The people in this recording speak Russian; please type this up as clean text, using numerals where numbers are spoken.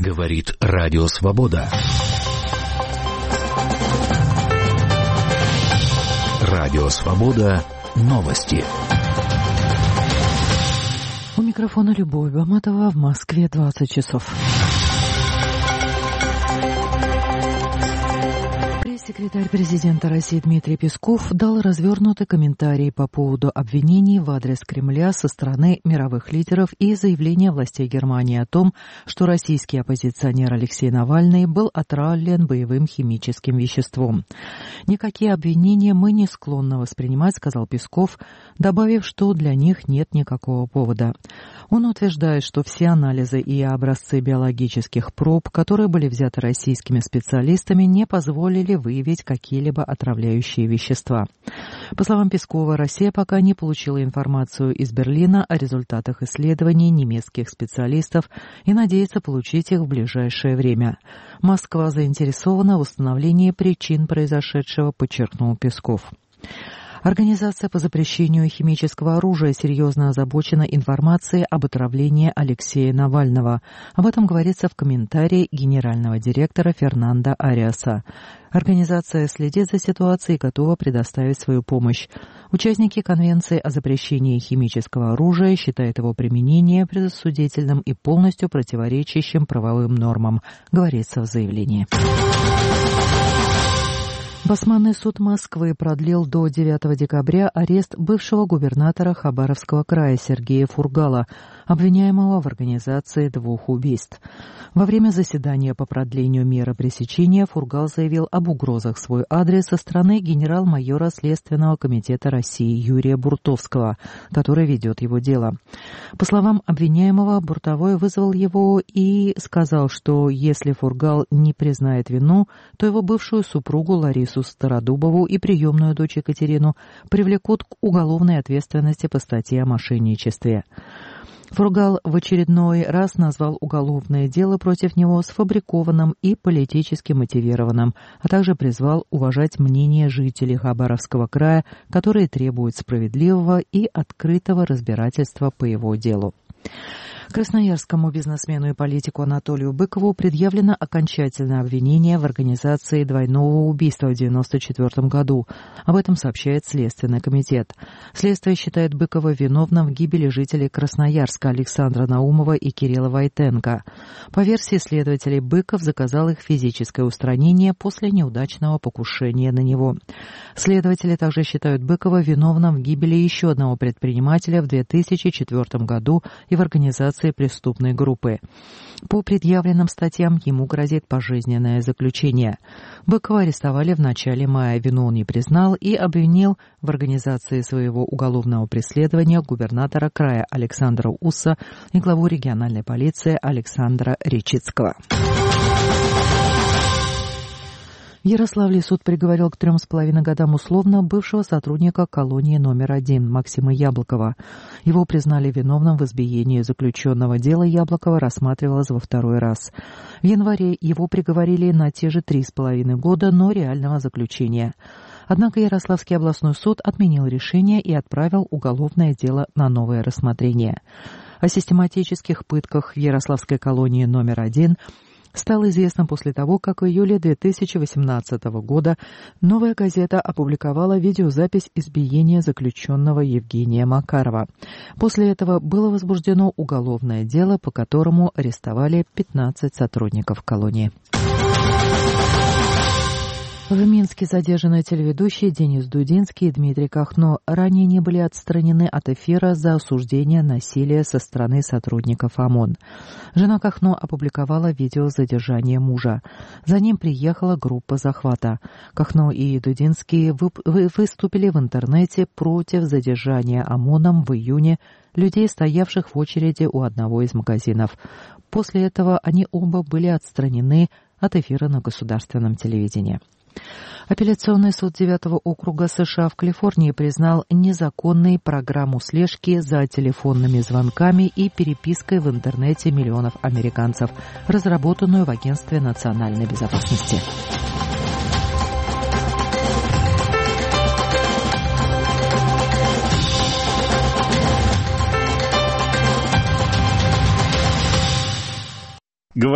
Говорит Радио Свобода. Радио Свобода. Новости. У микрофона Любовь Баматова, в Москве 20 часов. Пресс-секретарь президента России Дмитрий Песков дал развернутый комментарий по поводу обвинений в адрес Кремля со стороны мировых лидеров и заявления властей Германии о том, что российский оппозиционер Алексей Навальный был отравлен боевым химическим веществом. «Никакие обвинения мы не склонны воспринимать», — сказал Песков, добавив, что для них нет никакого повода. Он утверждает, что все анализы и образцы биологических проб, которые были взяты российскими специалистами, не позволили выявить какие-либо отравляющие вещества. По словам Пескова, Россия пока не получила информацию из Берлина о результатах исследований немецких специалистов и надеется получить их в ближайшее время. Москва заинтересована в установлении причин произошедшего, подчеркнул Песков. Организация по запрещению химического оружия серьезно озабочена информацией об отравлении Алексея Навального. Об этом говорится в комментарии генерального директора Фернандо Ариаса. Организация следит за ситуацией и готова предоставить свою помощь. Участники Конвенции о запрещении химического оружия считают его применение предосудительным и полностью противоречащим правовым нормам, говорится в заявлении. Басманный суд Москвы продлил до 9 декабря арест бывшего губернатора Хабаровского края Сергея Фургала, обвиняемого в организации 2 убийств. Во время заседания по продлению меры пресечения Фургал заявил об угрозах в свой адрес со стороны генерал-майора Следственного комитета России Юрия Буртовского, который ведет его дело. По словам обвиняемого, Буртовой вызвал его и сказал, что если Фургал не признает вину, то его бывшую супругу Ларису Стародубову и приемную дочь Екатерину привлекут к уголовной ответственности по статье о мошенничестве. Фургал в очередной раз назвал уголовное дело против него сфабрикованным и политически мотивированным, а также призвал уважать мнение жителей Хабаровского края, которые требуют справедливого и открытого разбирательства по его делу. Красноярскому бизнесмену и политику Анатолию Быкову предъявлено окончательное обвинение в организации двойного убийства в 1994 году. Об этом сообщает Следственный комитет. Следствие считает Быкова виновным в гибели жителей Красноярска Александра Наумова и Кирилла Войтенко. По версии следователей, Быков заказал их физическое устранение после неудачного покушения на него. Следователи также считают Быкова виновным в гибели еще одного предпринимателя в 2004 году и в организации преступной группы. По предъявленным статьям ему грозит пожизненное заключение. Быкова арестовали в начале мая. Вину он не признал и обвинил в организации своего уголовного преследования губернатора края Александра Усса и главу региональной полиции Александра Речицкого. В Ярославле суд приговорил к 3,5 годам условно бывшего сотрудника колонии номер 1 Максима Яблокова. Его признали виновным в избиении заключенного. Дело Яблокова рассматривалось во 2-й раз. В январе его приговорили на те же 3,5 года, но реального заключения. Однако Ярославский областной суд отменил решение и отправил уголовное дело на новое рассмотрение. О систематических пытках в Ярославской колонии номер 1 стало известно после того, как в июле 2018 года «Новая газета» опубликовала видеозапись избиения заключенного Евгения Макарова. После этого было возбуждено уголовное дело, по которому арестовали 15 сотрудников колонии. В Минске задержаны телеведущие Денис Дудинский и Дмитрий Кахно. Ранее не были отстранены от эфира за осуждение насилия со стороны сотрудников ОМОН. Жена Кахно опубликовала видео задержания мужа. За ним приехала группа захвата. Кахно и Дудинский выступили в интернете против задержания ОМОНом в июне людей, стоявших в очереди у одного из магазинов. После этого они оба были отстранены от эфира на государственном телевидении. Апелляционный суд 9-го округа США в Калифорнии признал незаконной программу слежки за телефонными звонками и перепиской в интернете миллионов американцев, разработанную в Агентстве национальной безопасности.